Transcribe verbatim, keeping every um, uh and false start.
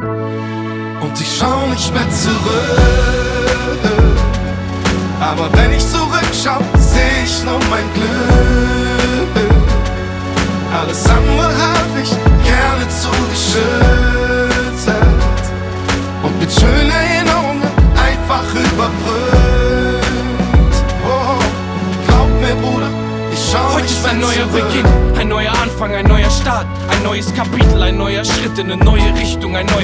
und ich schau nicht mehr zurück. Aber wenn ich zurückschau, seh ich nur mein Glück. Alles andere hab ich gerne zugeschüttet und mit schönen Erinnerungen einfach überbrückt. Oh, glaub mir, Bruder, ich schau Heute nicht ist mehr ein neuer zurück. Beginn, ein neuer Anfang, ein neuer Start, ein neues Kapitel, ein neuer Schritt in eine neue Richtung, ein neuer